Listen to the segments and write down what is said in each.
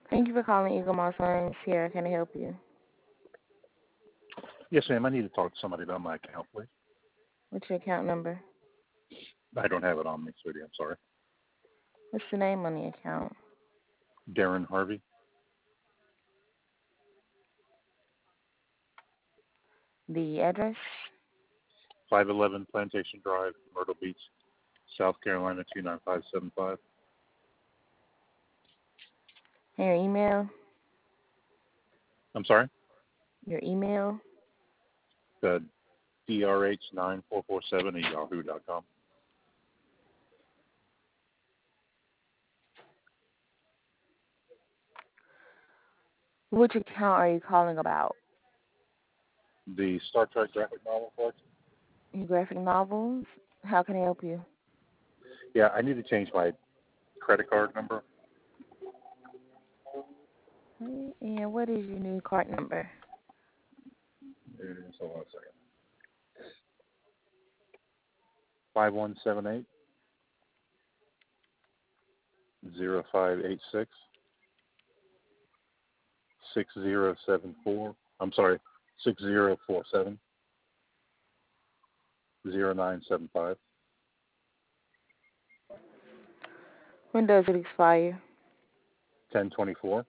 Thank you for calling Eagle Moss Lanes. Here, can I help you? Yes, ma'am. I need to talk to somebody about my account, please. What's your account number? I don't have it on me, sweetie. I'm sorry. What's the name on the account? Darren Harvey, The address? 511 Plantation Drive, Myrtle Beach, South Carolina, 29575. And your email? I'm sorry? Your email? The DRH9447 at yahoo.com. Which account are you calling about? The Star Trek graphic novel collection? Your graphic novels? How can I help you? Yeah, I need to change my credit card number. Okay, and what is your new card number? Hold on a second. 5178 0586 6074. I'm sorry, 6047 0975. When does it expire? 1024.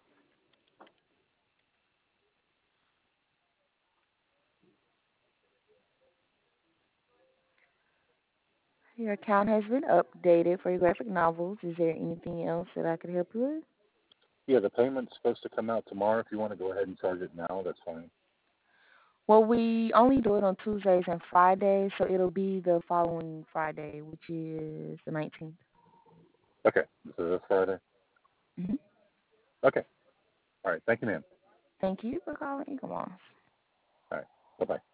Your account has been updated for your graphic novels. Is there anything else that I could help you with? Yeah, the payment's supposed to come out tomorrow. If you want to go ahead and charge it now, that's fine. Well, we only do it on Tuesdays and Fridays, so it'll be the following Friday, which is the 19th. Okay, this is this Friday. Mm-hmm. Okay, all right. Thank you, ma'am. Thank you for calling Eagle Moss. All right, bye-bye.